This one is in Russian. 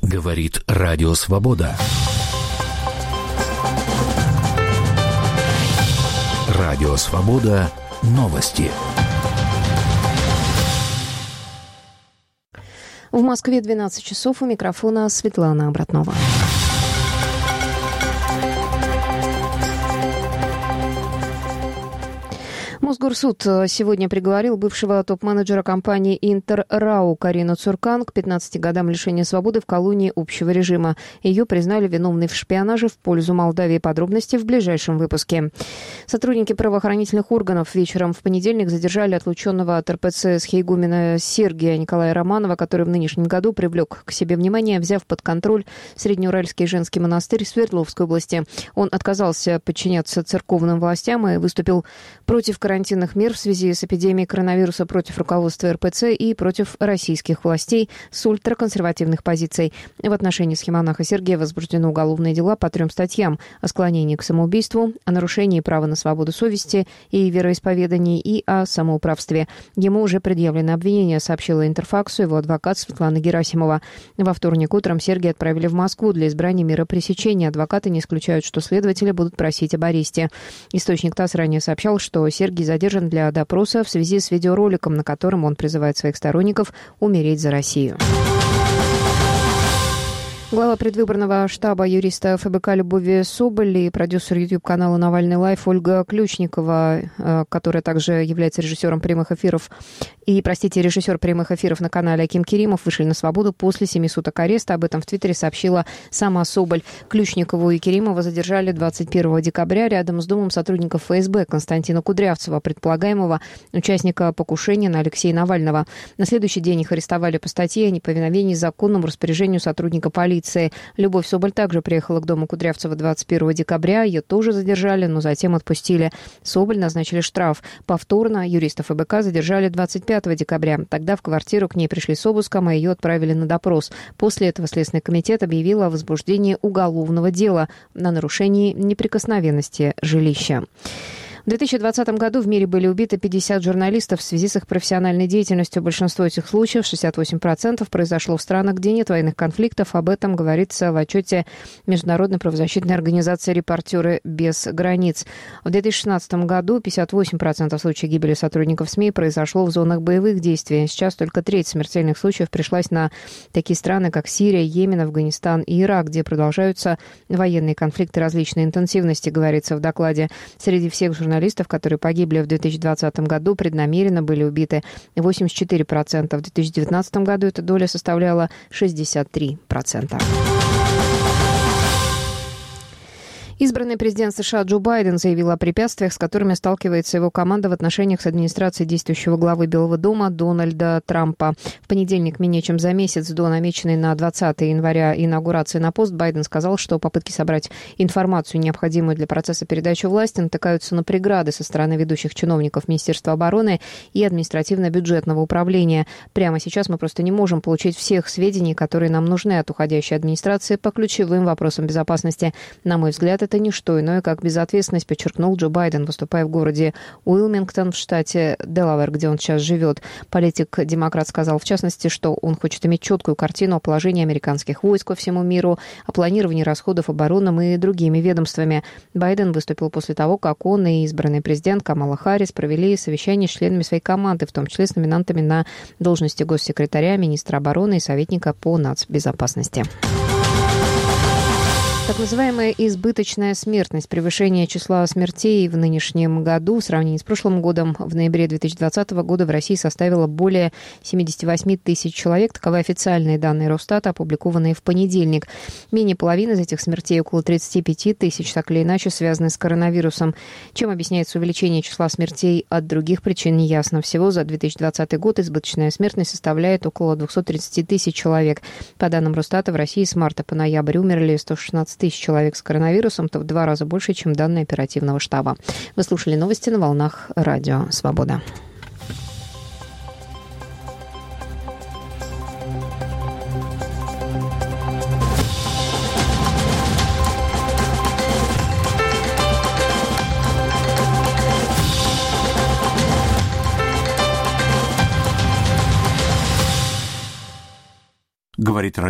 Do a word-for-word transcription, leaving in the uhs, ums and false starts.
Говорит Радио Свобода. Радио Свобода. Новости. В Москве двенадцать часов. У микрофона Светлана Обратнова. Мосгорсуд сегодня приговорил бывшего топ-менеджера компании «Интер РАО» Карину Цуркан к пятнадцати годам лишения свободы в колонии общего режима. Ее признали виновной в шпионаже в пользу Молдавии. Подробности в ближайшем выпуске. Сотрудники правоохранительных органов вечером в понедельник задержали отлученного от эр пэ цэ схиегумена Сергия Николая Романова, который в нынешнем году привлек к себе внимание, взяв под контроль Среднеуральский женский монастырь в Свердловской области. Он отказался подчиняться церковным властям и выступил против карантинных мер в связи с эпидемией коронавируса, против руководства эр пэ цэ и против российских властей с ультраконсервативных позиций. В отношении схимонаха Сергия возбуждены уголовные дела по трем статьям: о склонении к самоубийству, о нарушении права на свободу совести и вероисповеданий и о самоуправстве. Ему уже предъявлено обвинение, сообщила Интерфаксу его адвокат Светлана Герасимова. Во вторник утром Сергия отправили в Москву для избрания меры пресечения. Адвокаты не исключают, что следователи будут просить об аресте. Источник ТАСС ранее сообщал, что Сергий задержан для допроса в связи с видеороликом, на котором он призывает своих сторонников умереть за Россию. Глава предвыборного штаба юриста эф бэ ка Любовь Соболь и продюсер YouTube-канала «Навальный Лайф» Ольга Ключникова, которая также является режиссером прямых эфиров, и, простите, режиссер прямых эфиров на канале Аким Керимов, вышли на свободу после семи суток ареста. Об этом в Твиттере сообщила сама Соболь. Ключникову и Керимова задержали двадцать первого декабря рядом с домом сотрудников эф эс бэ Константина Кудрявцева, предполагаемого участника покушения на Алексея Навального. На следующий день их арестовали по статье о неповиновении законному распоряжению сотрудника полиции. Любовь Соболь также приехала к дому Кудрявцева двадцать первого декабря. Ее тоже задержали, но затем отпустили. Соболь назначили штраф. Повторно юристов эф бэ ка задержали двадцать пятого декабря. Тогда в квартиру к ней пришли с обыском, а ее отправили на допрос. После этого Следственный комитет объявил о возбуждении уголовного дела на нарушении неприкосновенности жилища. В две тысячи двадцатом году в мире были убиты пятьдесят журналистов в связи с их профессиональной деятельностью. Большинство этих случаев, шестьдесят восемь процентов, произошло в странах, где нет военных конфликтов. Об этом говорится в отчете Международной правозащитной организации «Репортеры без границ». В две тысячи шестнадцатом году пятьдесят восемь процентов случаев гибели сотрудников СМИ произошло в зонах боевых действий. Сейчас только треть смертельных случаев пришлась на такие страны, как Сирия, Йемен, Афганистан и Ирак, где продолжаются военные конфликты различной интенсивности, говорится в докладе. Среди всех журналистов Журналистов, которые погибли в две тысячи двадцатом году, преднамеренно были убиты восемьдесят четыре процента. В две тысячи девятнадцатом году эта доля составляла шестьдесят три процента. Избранный президент США Джо Байден заявил о препятствиях, с которыми сталкивается его команда в отношениях с администрацией действующего главы Белого дома Дональда Трампа. В понедельник, менее чем за месяц до намеченной на двадцатое января инаугурации на пост, Байден сказал, что попытки собрать информацию, необходимую для процесса передачи власти, натыкаются на преграды со стороны ведущих чиновников Министерства обороны и административно-бюджетного управления. Прямо сейчас мы просто не можем получить всех сведений, которые нам нужны от уходящей администрации по ключевым вопросам безопасности. На мой взгляд, это не что иное, как безответственность, подчеркнул Джо Байден, выступая в городе Уилмингтон в штате Делавэр, где он сейчас живет. Политик-демократ сказал, в частности, что он хочет иметь четкую картину о положении американских войск по всему миру, о планировании расходов оборонным и другими ведомствами. Байден выступил после того, как он и избранный президент Камала Харрис провели совещание с членами своей команды, в том числе с номинантами на должности госсекретаря, министра обороны и советника по нацбезопасности. Так называемая избыточная смертность, превышение числа смертей в нынешнем году в сравнении с прошлым годом в ноябре две тысячи двадцатого года в России составила более семьдесят восемь тысяч человек. Таковы официальные данные Росстата, опубликованные в понедельник. Менее половины из этих смертей, около тридцать пять тысяч, так или иначе связаны с коронавирусом. Чем объясняется увеличение числа смертей от других причин, неясно. Всего за две тысячи двадцатый год избыточная смертность составляет около двести тридцать тысяч человек. По данным Росстата, в России с марта по ноябрь умерли сто шестнадцать тысяч человек с коронавирусом, то в два раза больше, чем данные оперативного штаба. Вы слушали новости на волнах Радио Свобода. Говорит